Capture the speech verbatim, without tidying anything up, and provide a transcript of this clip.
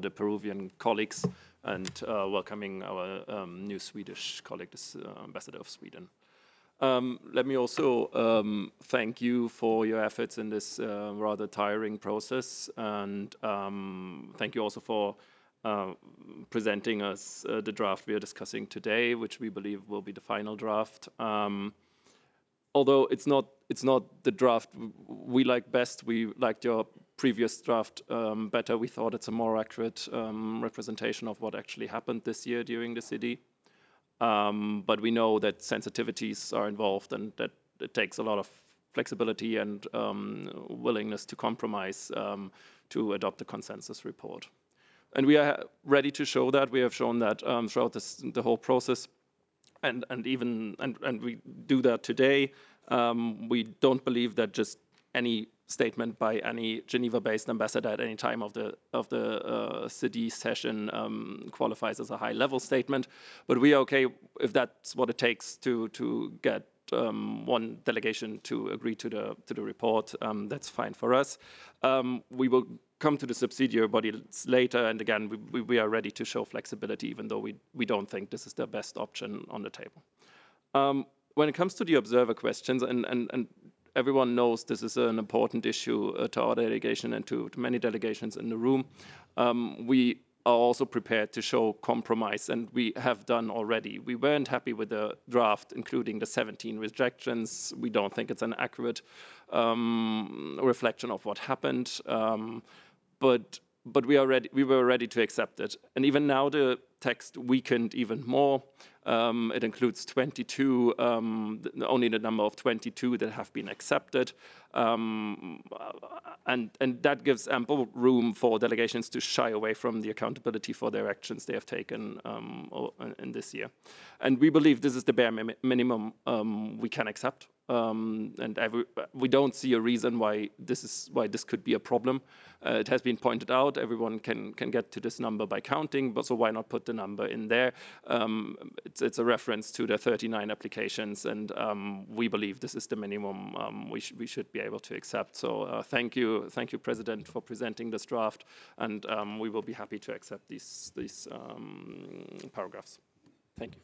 the Peruvian colleagues and uh, welcoming our um, new Swedish colleague, the uh, Ambassador of Sweden. Um, let me also um, thank you for your efforts in this uh, rather tiring process, and um, thank you also for uh, presenting us uh, the draft we are discussing today, which we believe will be the final draft. Um, although it's not it's not the draft we like best, we liked your previous draft um, better. We thought it's a more accurate um, representation of what actually happened this year during the city. Um, but we know that sensitivities are involved and that it takes a lot of flexibility and um, willingness to compromise um, to adopt a consensus report. And we are ready to show that. We have shown that um, throughout this, the whole process, and, and even and, and we do that today. Um, we don't believe that just any statement by any Geneva-based ambassador at any time of the of the uh, city session um, qualifies as a high-level statement, but we are okay if that's what it takes to to get um, one delegation to agree to the to the report. Um, that's fine for us. Um, we will come to the subsidiary bodies later, and again, we, we are ready to show flexibility, even though we we don't think this is the best option on the table. Um, when it comes to the observer questions, and and and everyone knows this is an important issue uh, to our delegation and to, to many delegations in the room. Um, we are also prepared to show compromise, and we have done already. We weren't happy with the draft, including the seventeen rejections. We don't think it's an accurate um, reflection of what happened, um, but but we are ready. We were ready to accept it, and even now the text weakened even more. Um, it includes twenty-two, um, only the number of twenty-two that have been accepted. Um, and, and that gives ample room for delegations to shy away from the accountability for their actions they have taken um, in this year. And we believe this is the bare minimum um, we can accept. Um, and every, we don't see a reason why this is why this could be a problem. Uh, it has been pointed out everyone can can get to this number by counting, but so why not put the number in there? Um, it's, it's a reference to the thirty-nine applications, and um, we believe this is the minimum um, we, sh we should be able to accept. So uh, thank you, thank you, President, for presenting this draft, and um, we will be happy to accept these these um, paragraphs. Thank you.